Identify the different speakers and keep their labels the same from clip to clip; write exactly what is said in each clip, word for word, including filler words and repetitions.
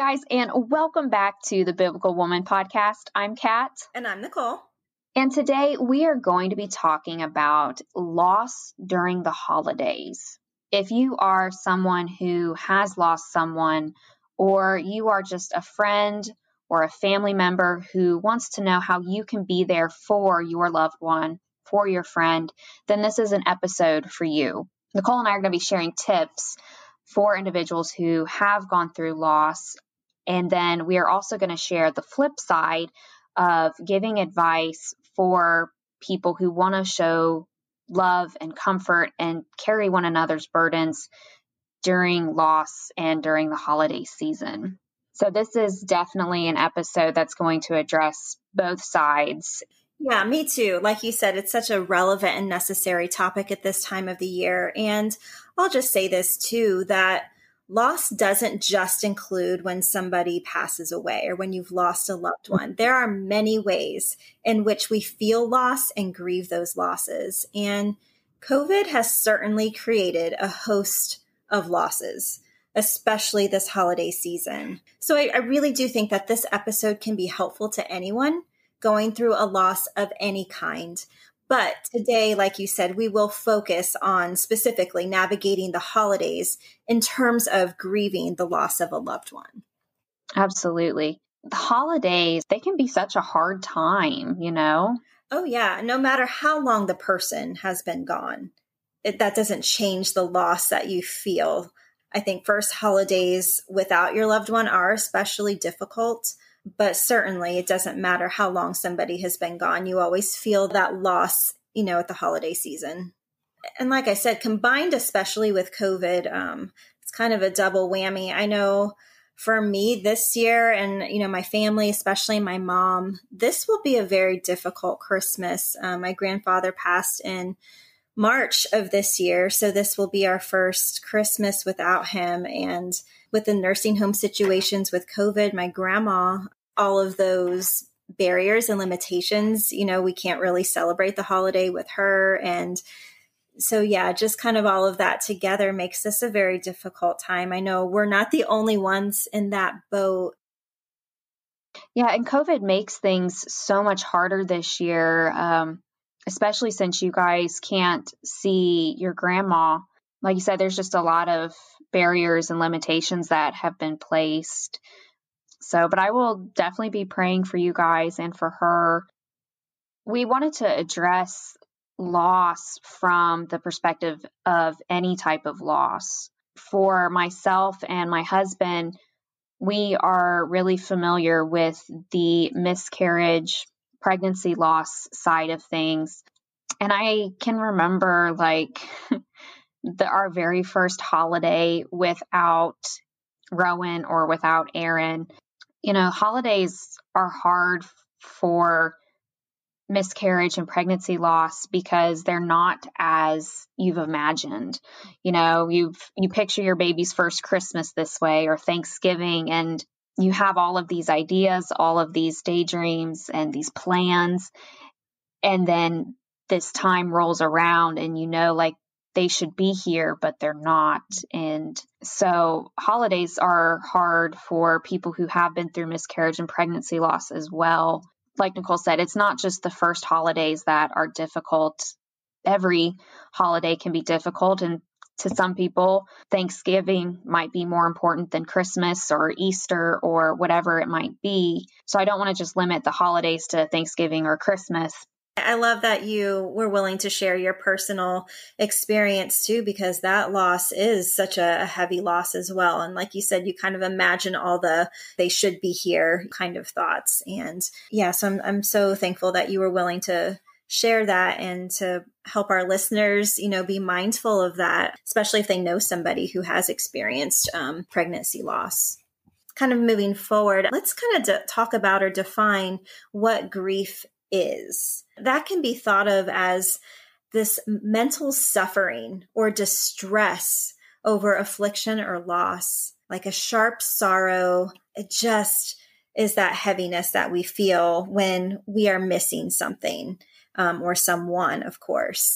Speaker 1: guys, and welcome back to the Biblical Woman podcast. I'm Kat.
Speaker 2: And I'm Nicole.
Speaker 1: And today we are going to be talking about loss during the holidays. If you are someone who has lost someone, or you are just a friend or a family member who wants to know how you can be there for your loved one, for your friend, then this is an episode for you. Nicole and I are going to be sharing tips for individuals who have gone through loss. And then we are also going to share the flip side of giving advice for people who want to show love and comfort and carry one another's burdens during loss and during the holiday season. So this is definitely an episode that's going to address both sides.
Speaker 2: Yeah, me too. Like you said, it's such a relevant and necessary topic at this time of the year. And I'll just say this too, that loss doesn't just include when somebody passes away or when you've lost a loved one. There are many ways in which we feel loss and grieve those losses. And COVID has certainly created a host of losses, especially this holiday season. So I, I really do think that this episode can be helpful to anyone going through a loss of any kind. But today, like you said, we will focus on specifically navigating the holidays in terms of grieving the loss of a loved one.
Speaker 1: Absolutely. The holidays, they can be such a hard time, you know?
Speaker 2: Oh, yeah. No matter how long the person has been gone, it, that doesn't change the loss that you feel. I think first holidays without your loved one are especially difficult. But certainly it doesn't matter how long somebody has been gone. You always feel that loss, you know, at the holiday season. And like I said, combined especially with COVID, um, it's kind of a double whammy. I know for me this year and, you know, my family, especially my mom, this will be a very difficult Christmas. Um, my grandfather passed in March of this year. So this will be our first Christmas without him. And with the nursing home situations with COVID, my grandma, all of those barriers and limitations, you know, we can't really celebrate the holiday with her. And so, yeah, just kind of all of that together makes this a very difficult time. I know we're not the only ones in that boat.
Speaker 1: Yeah, and COVID makes things so much harder this year, um, especially since you guys can't see your grandma. Like you said, there's just a lot of barriers and limitations that have been placed. So, but I will definitely be praying for you guys and for her. We wanted to address loss from the perspective of any type of loss. For myself and my husband, we are really familiar with the miscarriage, pregnancy loss side of things. And I can remember like the, our very first holiday without Rowan or without Aaron. You know, holidays are hard for miscarriage and pregnancy loss because they're not as you've imagined. You know, you've you picture your baby's first Christmas this way or Thanksgiving, and you have all of these ideas, all of these daydreams and these plans. And then this time rolls around and you know, like, they should be here, but they're not. And so holidays are hard for people who have been through miscarriage and pregnancy loss as well. Like Nicole said, it's not just the first holidays that are difficult. Every holiday can be difficult. And to some people, Thanksgiving might be more important than Christmas or Easter or whatever it might be. So I don't want to just limit the holidays to Thanksgiving or Christmas.
Speaker 2: I love that you were willing to share your personal experience too, because that loss is such a heavy loss as well. And like you said, you kind of imagine all the they should be here kind of thoughts. And yeah, so I'm, I'm so thankful that you were willing to share that and to help our listeners, you know, be mindful of that, especially if they know somebody who has experienced um, pregnancy loss. Kind of moving forward, let's kind of de- talk about or define what grief is. That can be thought of as this mental suffering or distress over affliction or loss, like a sharp sorrow. It just is that heaviness that we feel when we are missing something um, or someone, of course.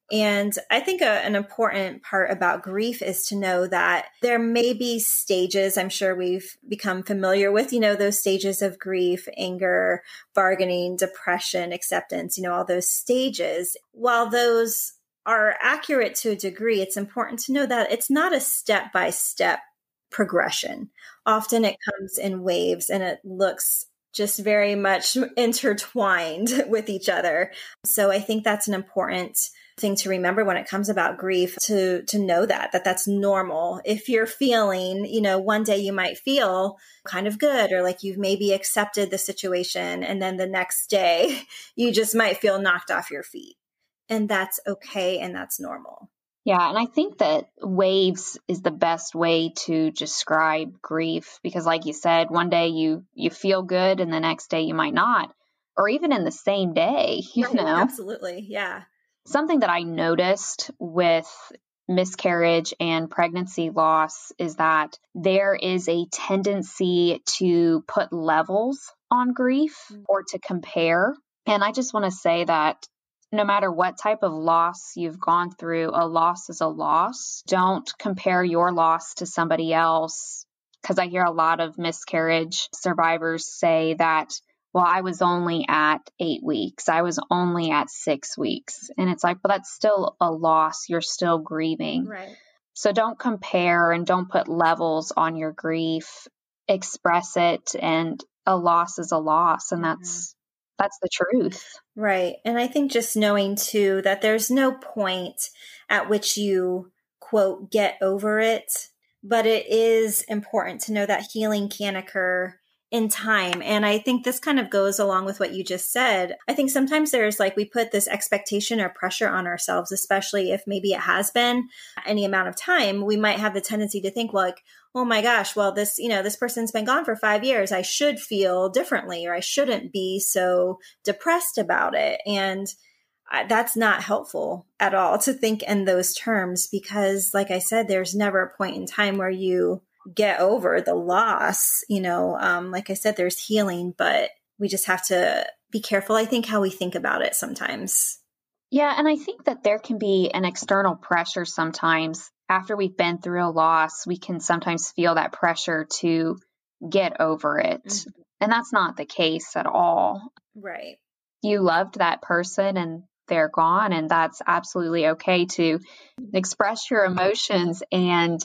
Speaker 2: And I think a, an important part about grief is to know that there may be stages. I'm sure we've become familiar with, you know, those stages of grief, anger, bargaining, depression, acceptance, you know, all those stages. While those are accurate to a degree, it's important to know that it's not a step-by-step progression. Often it comes in waves and it looks just very much intertwined with each other. So I think that's an important thing to remember when it comes about grief, to to know that that that's normal. If you're feeling, you know, one day you might feel kind of good, or like you've maybe accepted the situation, and then the next day you just might feel knocked off your feet. And that's okay, and that's normal.
Speaker 1: Yeah, and I think that waves is the best way to describe grief, because like you said, one day you you feel good and the next day you might not, or even in the same day, you
Speaker 2: Right,
Speaker 1: know.
Speaker 2: absolutely. Yeah.
Speaker 1: Something that I noticed with miscarriage and pregnancy loss is that there is a tendency to put levels on grief or to compare. And I just want to say that no matter what type of loss you've gone through, a loss is a loss. Don't compare your loss to somebody else, because I hear a lot of miscarriage survivors say that, well, I was only at eight weeks. I was only at six weeks. And it's like, but that's still a loss. You're still grieving.
Speaker 2: Right.
Speaker 1: So don't compare and don't put levels on your grief. Express it. And a loss is a loss. And that's, mm-hmm. that's the truth.
Speaker 2: Right. And I think just knowing too that there's no point at which you, quote, get over it, but it is important to know that healing can occur in time. And I think this kind of goes along with what you just said. I think sometimes there's like, we put this expectation or pressure on ourselves, especially if maybe it has been any amount of time. We might have the tendency to think, well, like, oh my gosh, well, this, you know, this person's been gone for five years. I should feel differently, or I shouldn't be so depressed about it. And that's not helpful at all to think in those terms, because like I said, there's never a point in time where you get over the loss. You know, um, like I said, there's healing, but we just have to be careful, I think, how we think about it sometimes.
Speaker 1: Yeah. And I think that there can be an external pressure sometimes. After we've been through a loss, we can sometimes feel that pressure to get over it. Mm-hmm. And that's not the case at all.
Speaker 2: Right.
Speaker 1: You loved that person and they're gone, and that's absolutely okay to express your emotions and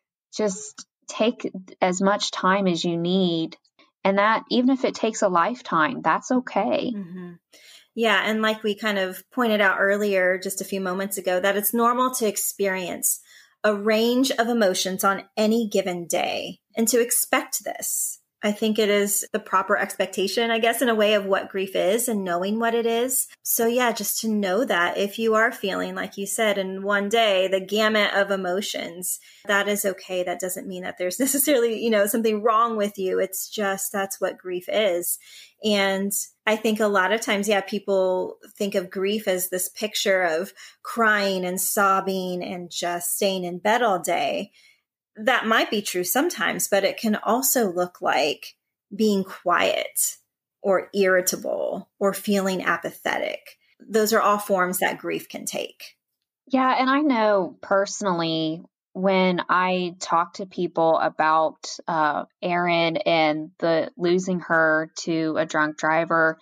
Speaker 1: just take as much time as you need. And that, even if it takes a lifetime, that's okay.
Speaker 2: Mm-hmm. Yeah. And like we kind of pointed out earlier, just a few moments ago, that it's normal to experience a range of emotions on any given day, and to expect this. I think it is the proper expectation, I guess, in a way of what grief is and knowing what it is. So yeah, just to know that if you are feeling, like you said, in one day, the gamut of emotions, that is okay. That doesn't mean that there's necessarily, you know, something wrong with you. It's just, that's what grief is. And I think a lot of times, yeah, people think of grief as this picture of crying and sobbing and just staying in bed all day. That might be true sometimes, but it can also look like being quiet or irritable or feeling apathetic. Those are all forms that grief can take.
Speaker 1: Yeah. And I know personally, when I talk to people about uh, Erin and the losing her to a drunk driver,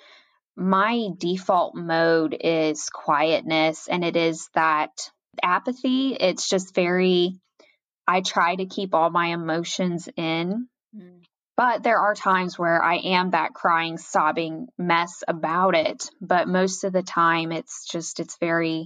Speaker 1: my default mode is quietness, and it is that apathy. It's just very, I try to keep all my emotions in, mm. but there are times where I am that crying, sobbing mess about it. But most of the time it's just, it's very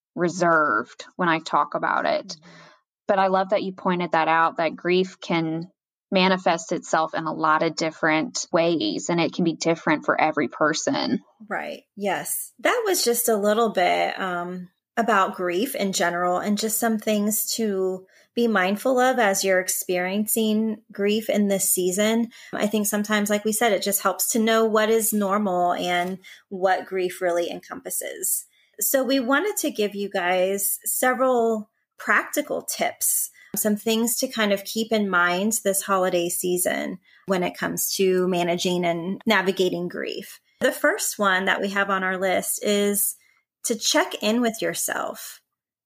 Speaker 1: reserved when I talk about it. Mm-hmm. But I love that you pointed that out, that grief can manifest itself in a lot of different ways, and it can be different for every person.
Speaker 2: Right. Yes. That was just a little bit um, about grief in general, and just some things to be mindful of as you're experiencing grief in this season. I think sometimes, like we said, it just helps to know what is normal and what grief really encompasses. So we wanted to give you guys several practical tips, some things to kind of keep in mind this holiday season when it comes to managing and navigating grief. The first one that we have on our list is to check in with yourself.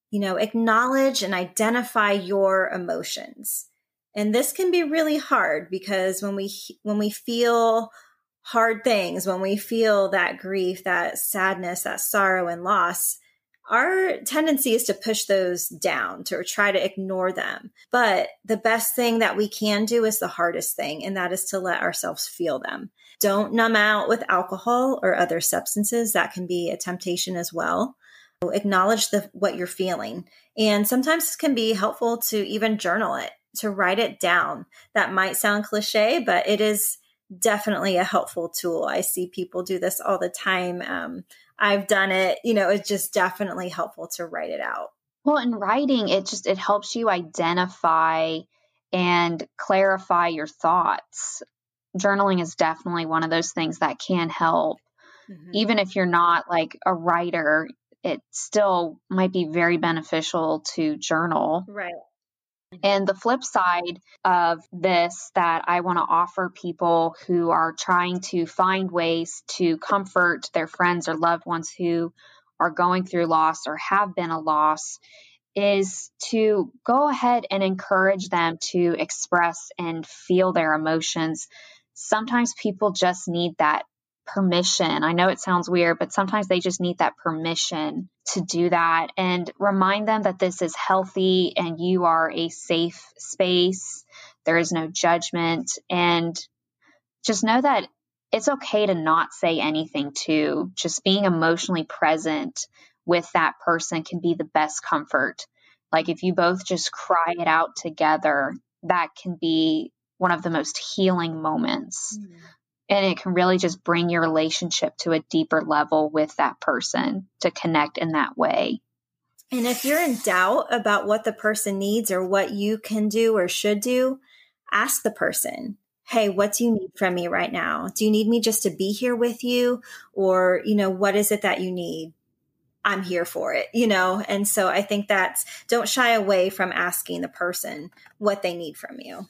Speaker 2: You know, acknowledge and identify your emotions. And this can be really hard because when we when we feel hard things, when we feel that grief, that sadness, that sorrow and loss, our tendency is to push those down, to try to ignore them. But the best thing that we can do is the hardest thing, and that is to let ourselves feel them. Don't numb out with alcohol or other substances. That can be a temptation as well. Acknowledge the, what you're feeling. And sometimes it can be helpful to even journal it, to write it down. That might sound cliche, but it is definitely a helpful tool. I see people do this all the time. Um, I've done it. You know, it's just definitely helpful to write it out.
Speaker 1: Well, in writing, it just, it helps you identify and clarify your thoughts. Journaling is definitely one of those things that can help. Mm-hmm. Even if you're not like a writer, it still might be very beneficial to journal.
Speaker 2: Right.
Speaker 1: And the flip side of this that I want to offer people who are trying to find ways to comfort their friends or loved ones who are going through loss or have been a loss is to go ahead and encourage them to express and feel their emotions. Sometimes people just need that permission. I know it sounds weird, but sometimes they just need that permission to do that, and remind them that this is healthy and you are a safe space. There is no judgment, and just know that it's okay to not say anything too. Just being emotionally present with that person can be the best comfort. Like if you both just cry it out together, that can be one of the most healing moments. Mm. And it can really just bring your relationship to a deeper level with that person to connect in that way.
Speaker 2: And if you're in doubt about what the person needs or what you can do or should do, ask the person, hey, what do you need from me right now? Do you need me just to be here with you? Or, you know, what is it that you need? I'm here for it, you know? And so I think that's, don't shy away from asking the person what they need from you.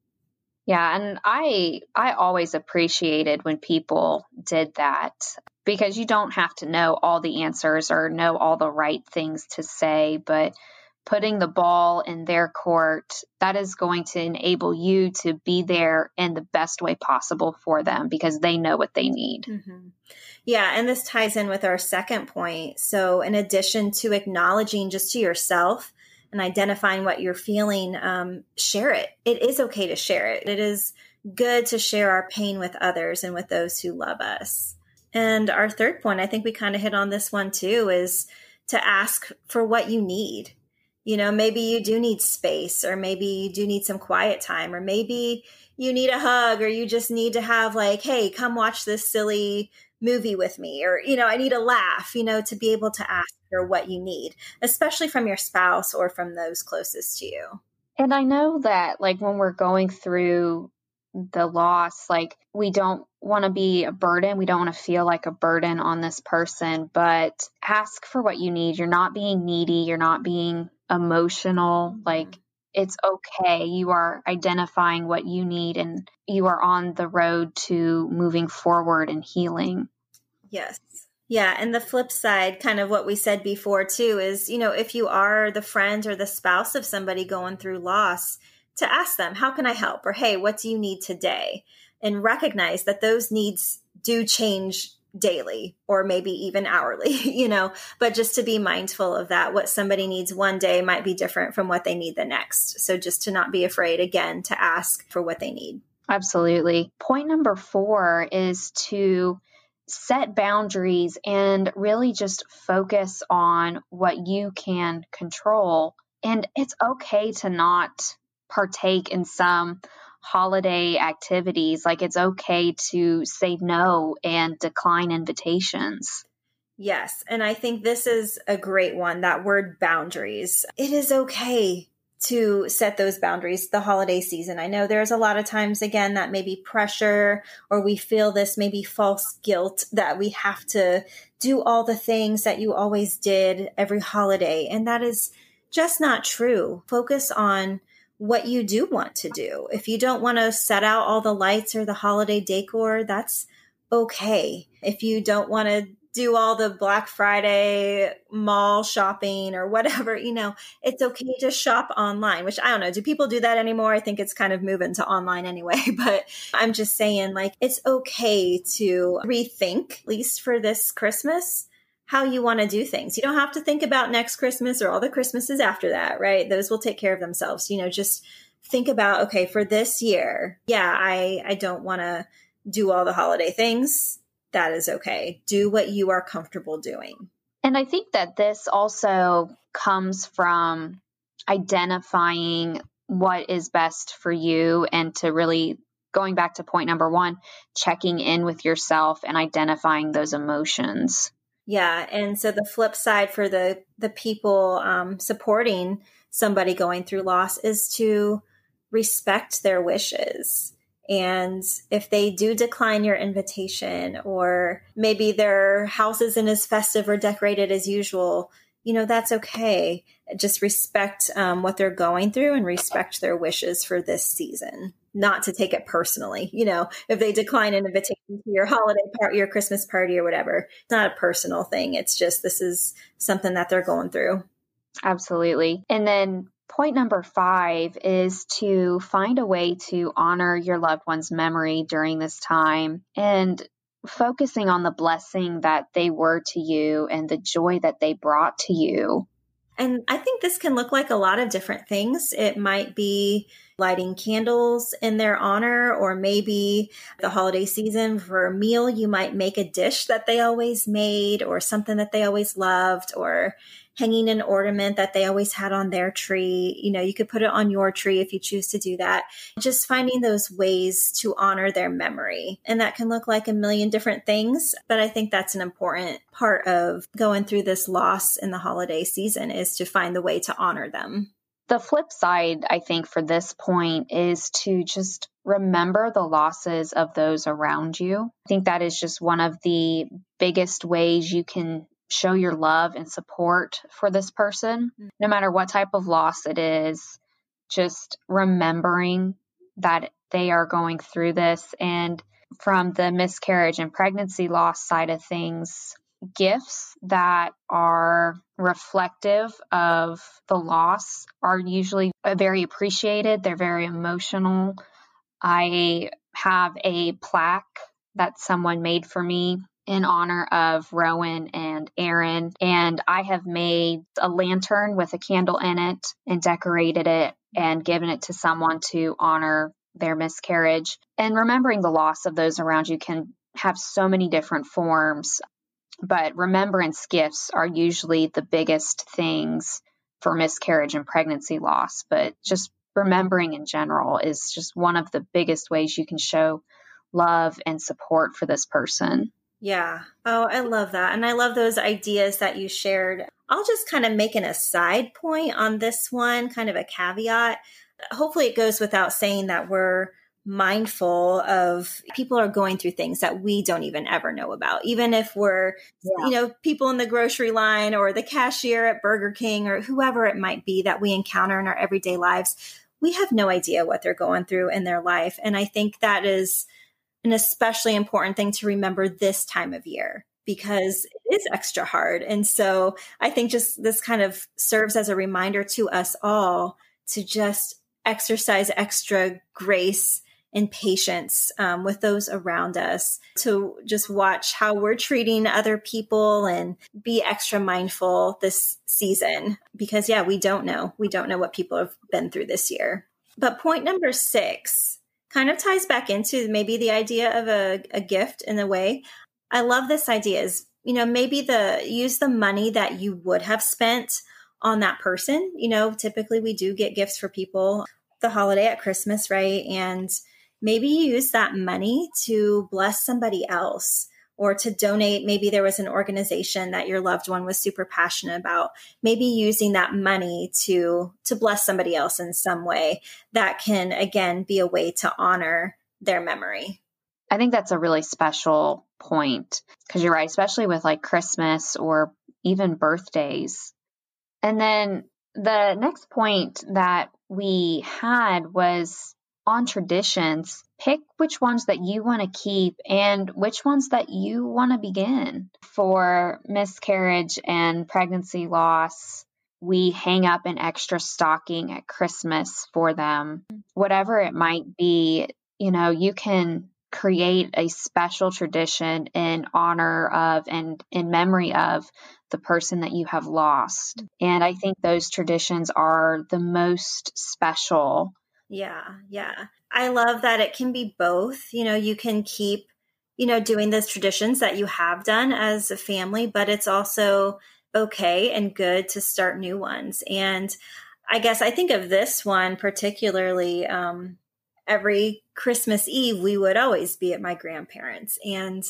Speaker 1: Yeah, and I I always appreciated when people did that, because you don't have to know all the answers or know all the right things to say, but putting the ball in their court, that is going to enable you to be there in the best way possible for them because they know what they need.
Speaker 2: Mm-hmm. Yeah, and this ties in with our second point. So in addition to acknowledging just to yourself and identifying what you're feeling, um, share it. It is okay to share it. It is good to share our pain with others and with those who love us. And our third point, I think we kind of hit on this one too, is to ask for what you need. You know, maybe you do need space, or maybe you do need some quiet time, or maybe you need a hug, or you just need to have like, hey, come watch this silly movie with me, or, you know, I need a laugh, you know, to be able to ask for what you need, especially from your spouse or from those closest to you.
Speaker 1: And I know that like when we're going through the loss, like we don't want to be a burden. We don't want to feel like a burden on this person, but ask for what you need. You're not being needy. You're not being emotional. Mm-hmm. Like it's okay. You are identifying what you need and you are on the road to moving forward and healing.
Speaker 2: Yes. Yeah. And the flip side, kind of what we said before too, is, you know, if you are the friend or the spouse of somebody going through loss, to ask them, how can I help? Or, hey, what do you need today? And recognize that those needs do change daily or maybe even hourly, you know, but just to be mindful of that. What somebody needs one day might be different from what they need the next. So just to not be afraid, again, to ask for what they need.
Speaker 1: Absolutely. Point number four is to set boundaries and really just focus on what you can control. And it's okay to not partake in some holiday activities. Like it's okay to say no and decline invitations.
Speaker 2: Yes. And I think this is a great one, that word boundaries. It is okay to set those boundaries the holiday season. I know there's a lot of times, again, that maybe pressure or we feel this maybe false guilt that we have to do all the things that you always did every holiday. And that is just not true. Focus on what you do want to do. If you don't want to set out all the lights or the holiday decor, that's okay. If you don't want to do all the Black Friday mall shopping or whatever, you know, it's okay to shop online, which I don't know. Do people do that anymore? I think it's kind of moving to online anyway, but I'm just saying, like, it's okay to rethink, at least for this Christmas, how you want to do things. You don't have to think about next Christmas or all the Christmases after that, right? Those will take care of themselves. You know, just think about, okay, for this year, yeah, I, I don't want to do all the holiday things. That is okay. Do what you are comfortable doing.
Speaker 1: And I think that this also comes from identifying what is best for you, and to really, going back to point number one, checking in with yourself and identifying those emotions.
Speaker 2: Yeah. And so the flip side for the, the people um, supporting somebody going through loss is to respect their wishes. And if they do decline your invitation, or maybe their house isn't as festive or decorated as usual, you know, that's okay. Just respect um, what they're going through and respect their wishes for this season, not to take it personally. You know, if they decline an invitation to your holiday party, your Christmas party or whatever, it's not a personal thing. It's just, this is something that they're going through.
Speaker 1: Absolutely. And then point number five is to find a way to honor your loved one's memory during this time, and focusing on the blessing that they were to you and the joy that they brought to you.
Speaker 2: And I think this can look like a lot of different things. It might be lighting candles in their honor, or maybe the holiday season for a meal, you might make a dish that they always made, or something that they always loved, or hanging an ornament that they always had on their tree. You know, you could put it on your tree if you choose to do that. Just finding those ways to honor their memory. And that can look like a million different things. But I think that's an important part of going through this loss in the holiday season, is to find the way to honor them.
Speaker 1: The flip side, I think, for this point is to just remember the losses of those around you. I think that is just one of the biggest ways you can show your love and support for this person, no matter what type of loss it is. Just remembering that they are going through this. And from the miscarriage and pregnancy loss side of things, gifts that are reflective of the loss are usually very appreciated. They're very emotional. I have a plaque that someone made for me in honor of Rowan and Aaron, and I have made a lantern with a candle in it and decorated it and given it to someone to honor their miscarriage. And remembering the loss of those around you can have so many different forms, but remembrance gifts are usually the biggest things for miscarriage and pregnancy loss. But just remembering in general is just one of the biggest ways you can show love and support for this person.
Speaker 2: Yeah. Oh, I love that. And I love those ideas that you shared. I'll just kind of make an aside point on this one, kind of a caveat. Hopefully it goes without saying that we're mindful of people are going through things that we don't even ever know about. Even if we're, yeah. you know, people in the grocery line or the cashier at Burger King or whoever it might be that we encounter in our everyday lives, we have no idea what they're going through in their life. And I think that is an especially important thing to remember this time of year, because it is extra hard. And so I think just this kind of serves as a reminder to us all to just exercise extra grace and patience um, with those around us, to just watch how we're treating other people and be extra mindful this season, because yeah, we don't know. We don't know what people have been through this year. But point number six kind of ties back into maybe the idea of a, a gift in a way. I love this idea is, you know, maybe the use the money that you would have spent on that person. You know, typically we do get gifts for people the holiday at Christmas, right? And maybe use that money to bless somebody else, or to donate. Maybe there was an organization that your loved one was super passionate about. Maybe using that money to, to bless somebody else in some way that can, again, be a way to honor their memory.
Speaker 1: I think that's a really special point, because you're right, especially with like Christmas or even birthdays. And then the next point that we had was on traditions, pick which ones that you want to keep and which ones that you want to begin. For miscarriage and pregnancy loss, we hang up an extra stocking at Christmas for them. Whatever it might be, you know, you can create a special tradition in honor of and in memory of the person that you have lost. And I think those traditions are the most special.
Speaker 2: Yeah, yeah. I love that it can be both. You know, you can keep, you know, doing those traditions that you have done as a family, but it's also okay and good to start new ones. And I guess I think of this one particularly, um, every Christmas Eve, we would always be at my grandparents'. And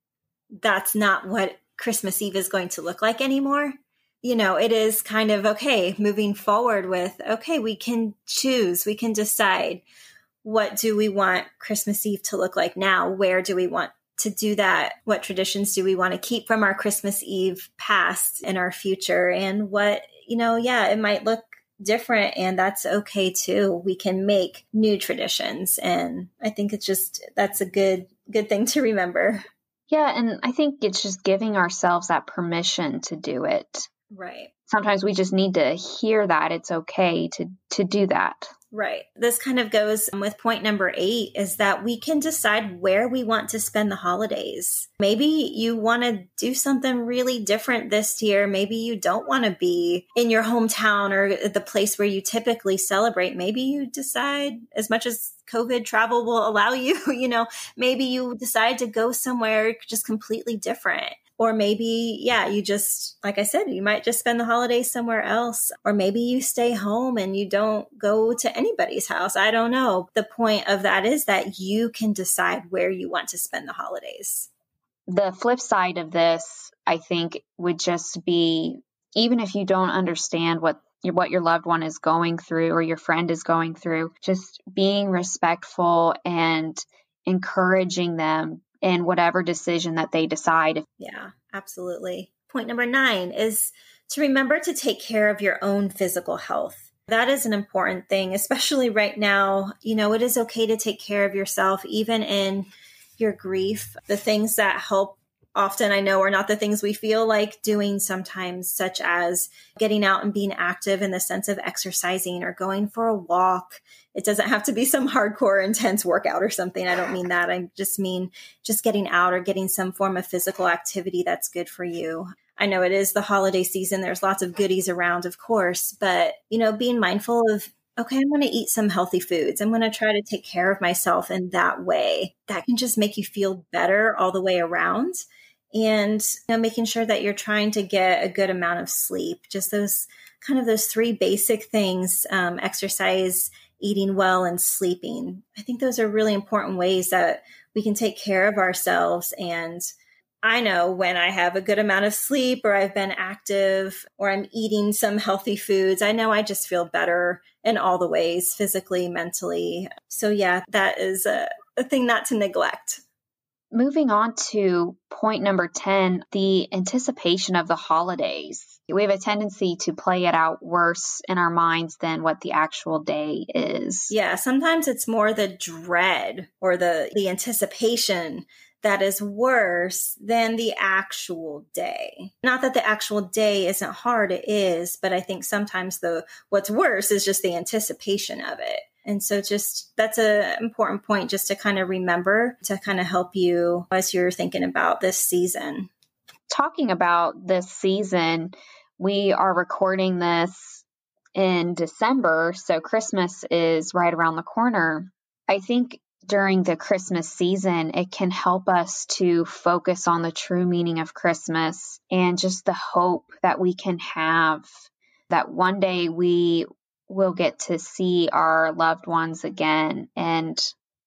Speaker 2: that's not what Christmas Eve is going to look like anymore. You know, it is kind of, okay, moving forward with, okay, we can choose, we can decide, what do we want Christmas Eve to look like now? Where do we want to do that? What traditions do we want to keep from our Christmas Eve past in our future? And what, you know, yeah, it might look different, and that's okay too. We can make new traditions. And I think it's just, that's a good, good thing to remember.
Speaker 1: Yeah. And I think it's just giving ourselves that permission to do it.
Speaker 2: Right.
Speaker 1: Sometimes we just need to hear that it's okay to, to do that.
Speaker 2: Right. This kind of goes with point number eight, is that we can decide where we want to spend the holidays. Maybe you want to do something really different this year. Maybe you don't want to be in your hometown or the place where you typically celebrate. Maybe you decide, as much as COVID travel will allow you, you know, maybe you decide to go somewhere just completely different. Or maybe, yeah, you just, like I said, you might just spend the holidays somewhere else. Or maybe you stay home and you don't go to anybody's house. I don't know. The point of that is that you can decide where you want to spend the holidays.
Speaker 1: The flip side of this, I think, would just be, even if you don't understand what your, what your loved one is going through or your friend is going through, just being respectful and encouraging them in whatever decision that they decide.
Speaker 2: Yeah, absolutely. Point number nine is to remember to take care of your own physical health. That is an important thing, especially right now. You know, it is okay to take care of yourself, even in your grief. The things that help often, I know, are not the things we feel like doing sometimes, such as getting out and being active in the sense of exercising or going for a walk. It doesn't have to be some hardcore, intense workout or something. I don't mean that. I just mean just getting out or getting some form of physical activity that's good for you. I know it is the holiday season. There's lots of goodies around, of course, but, you know, being mindful of, okay, I'm going to eat some healthy foods. I'm going to try to take care of myself in that way. That can just make you feel better all the way around. And, you know, making sure that you're trying to get a good amount of sleep. Just those kind of those three basic things, um, exercise, eating well, and sleeping. I think those are really important ways that we can take care of ourselves. And I know when I have a good amount of sleep, or I've been active, or I'm eating some healthy foods, I know I just feel better in all the ways, physically, mentally. So yeah, that is a, a thing not to neglect.
Speaker 1: Moving on to point number ten, the anticipation of the holidays. We have a tendency to play it out worse in our minds than what the actual day is.
Speaker 2: Yeah, sometimes it's more the dread or the, the anticipation that is worse than the actual day. Not that the actual day isn't hard, it is, but I think sometimes the what's worse is just the anticipation of it. And so just that's an important point just to kind of remember, to kind of help you as you're thinking about this season.
Speaker 1: Talking about this season, we are recording this in December, so Christmas is right around the corner. I think during the Christmas season, it can help us to focus on the true meaning of Christmas and just the hope that we can have that one day we will get to see our loved ones again, and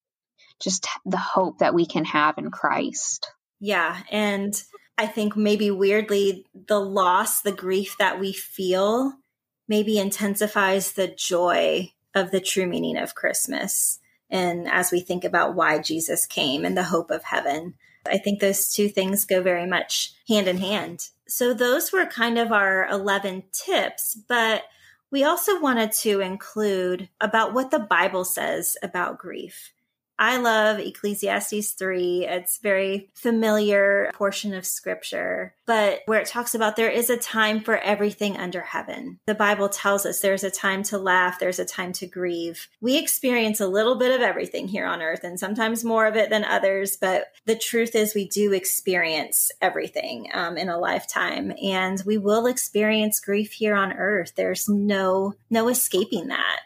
Speaker 1: just the hope that we can have in Christ.
Speaker 2: Yeah. And I think maybe weirdly, the loss, the grief that we feel maybe intensifies the joy of the true meaning of Christmas. And as we think about why Jesus came and the hope of heaven, I think those two things go very much hand in hand. So those were kind of our eleven tips, but We also wanted to include about what the Bible says about grief. I love Ecclesiastes three. It's a very familiar portion of scripture, but where it talks about there is a time for everything under heaven. The Bible tells us there's a time to laugh, there's a time to grieve. We experience a little bit of everything here on earth, and sometimes more of it than others, but the truth is we do experience everything um, in a lifetime, and we will experience grief here on earth. There's no, no escaping that.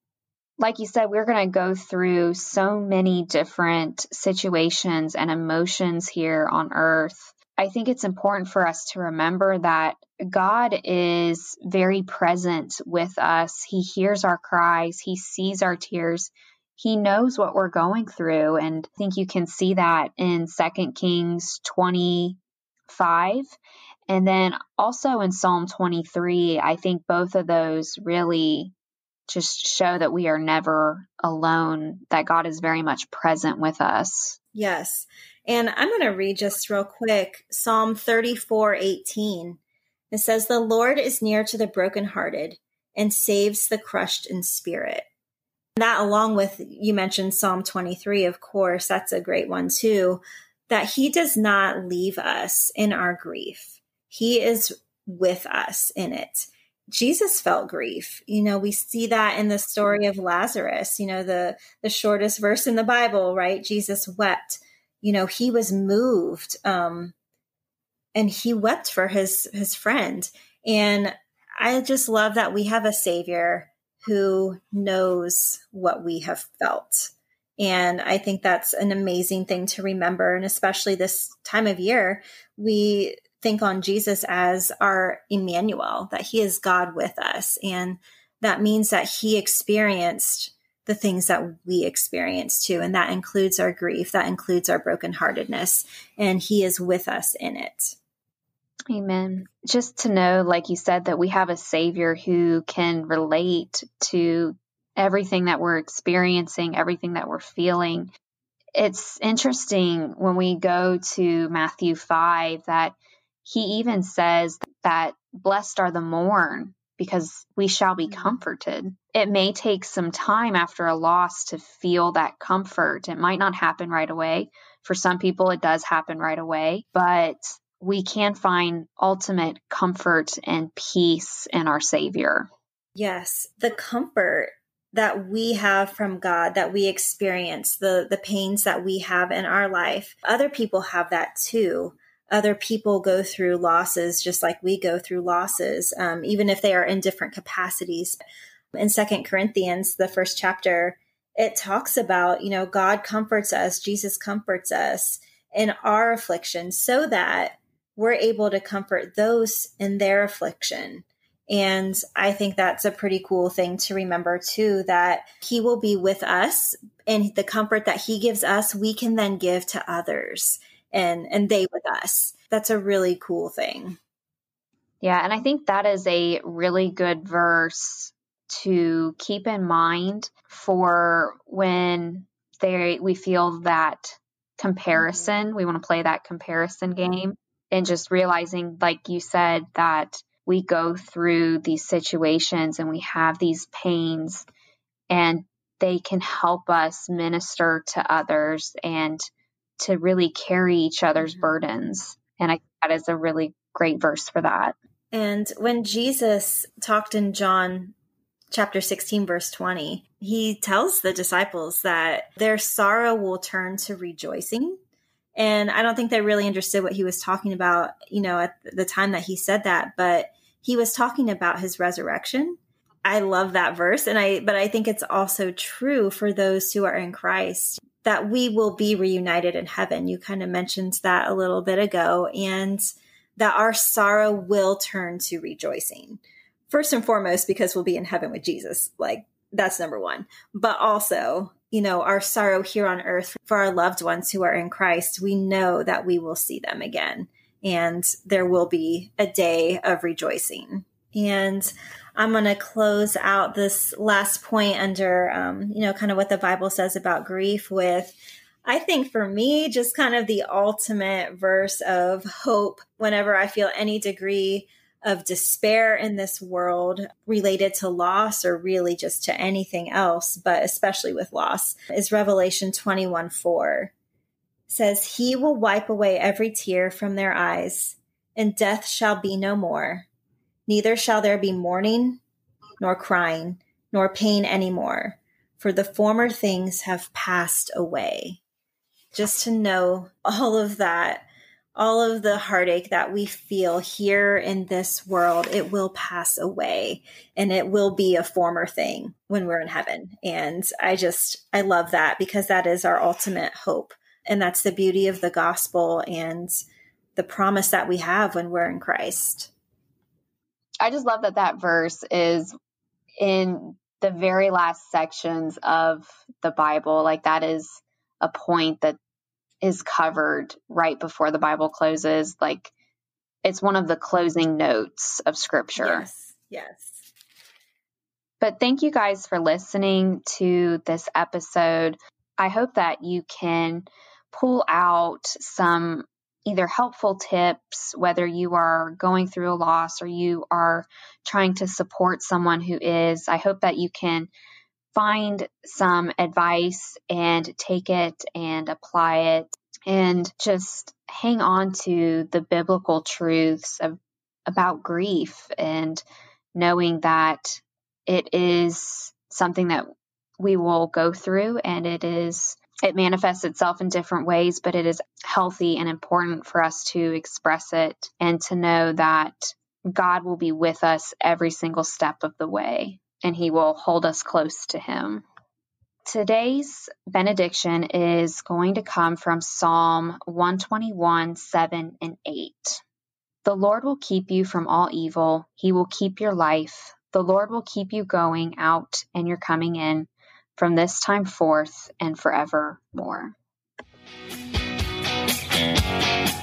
Speaker 1: Like you said, we're going to go through so many different situations and emotions here on earth. I think it's important for us to remember that God is very present with us. He hears our cries. He sees our tears. He knows what we're going through. And I think you can see that in Second Kings twenty-five. And then also in Psalm twenty-three, I think both of those really just show that we are never alone, that God is very much present with us.
Speaker 2: Yes. And I'm going to read just real quick Psalm thirty-four eighteen. It says, "The Lord is near to the brokenhearted and saves the crushed in spirit." That, along with, you mentioned Psalm twenty-three, of course, that's a great one too, that he does not leave us in our grief. He is with us in it. Jesus felt grief. You know, we see that in the story of Lazarus, you know, the, the shortest verse in the Bible, right? Jesus wept. You know, he was moved, um, and he wept for his, his friend. And I just love that we have a Savior who knows what we have felt. And I think that's an amazing thing to remember. And especially this time of year, we think on Jesus as our Emmanuel, that he is God with us. And that means that he experienced the things that we experience too. And that includes our grief, that includes our brokenheartedness, and he is with us in it.
Speaker 1: Amen. Just to know, like you said, that we have a Savior who can relate to everything that we're experiencing, everything that we're feeling. It's interesting when we go to Matthew five that he even says that blessed are the mourn because we shall be comforted. It may take some time after a loss to feel that comfort. It might not happen right away. For some people, it does happen right away, but we can find ultimate comfort and peace in our Savior.
Speaker 2: Yes, the comfort that we have from God, that we experience, the, the pains that we have in our life. Other people have that too. Other people go through losses just like we go through losses, um, even if they are in different capacities. In Second Corinthians, the first chapter, it talks about, you know, God comforts us, Jesus comforts us in our affliction so that we're able to comfort those in their affliction. And I think that's a pretty cool thing to remember too, that he will be with us, and the comfort that he gives us, we can then give to others, and, and they with us. That's a really cool thing.
Speaker 1: Yeah. And I think that is a really good verse to keep in mind for when they, we feel that comparison. Mm-hmm. We want to play that comparison game, and just realizing, like you said, that we go through these situations and we have these pains, and they can help us minister to others and to really carry each other's mm-hmm. burdens. And I think that is a really great verse for that.
Speaker 2: And when Jesus talked in John chapter sixteen, verse twenty, he tells the disciples that their sorrow will turn to rejoicing. And I don't think they really understood what he was talking about, you know, at the time that he said that, but he was talking about his resurrection. I love that verse. And I, but I think it's also true for those who are in Christ, that we will be reunited in heaven. You kind of mentioned that a little bit ago, and that our sorrow will turn to rejoicing. First and foremost, because we'll be in heaven with Jesus. Like, that's number one. But also, you know, our sorrow here on earth for our loved ones who are in Christ, we know that we will see them again, and there will be a day of rejoicing. And I'm going to close out this last point under, um, you know, kind of what the Bible says about grief with, I think for me, just kind of the ultimate verse of hope whenever I feel any degree of despair in this world related to loss or really just to anything else, but especially with loss, is Revelation twenty-one four. It says, "He will wipe away every tear from their eyes, and death shall be no more. Neither shall there be mourning, nor crying, nor pain anymore, for the former things have passed away." Just to know all of that, all of the heartache that we feel here in this world, it will pass away and it will be a former thing when we're in heaven. And I just, I love that because that is our ultimate hope. And that's the beauty of the gospel and the promise that we have when we're in Christ.
Speaker 1: I just love that that verse is in the very last sections of the Bible. Like that is a point that is covered right before the Bible closes. Like it's one of the closing notes of scripture.
Speaker 2: Yes. Yes.
Speaker 1: But thank you guys for listening to this episode. I hope that you can pull out some either helpful tips, whether you are going through a loss or you are trying to support someone who is. I hope that you can find some advice and take it and apply it and just hang on to the biblical truths of, about grief and knowing that it is something that we will go through and it is it manifests itself in different ways, but it is healthy and important for us to express it and to know that God will be with us every single step of the way. And he will hold us close to him. Today's benediction is going to come from Psalm one twenty-one, seven and eight. The Lord will keep you from all evil. He will keep your life. The Lord will keep you going out and you're coming in from this time forth and forevermore.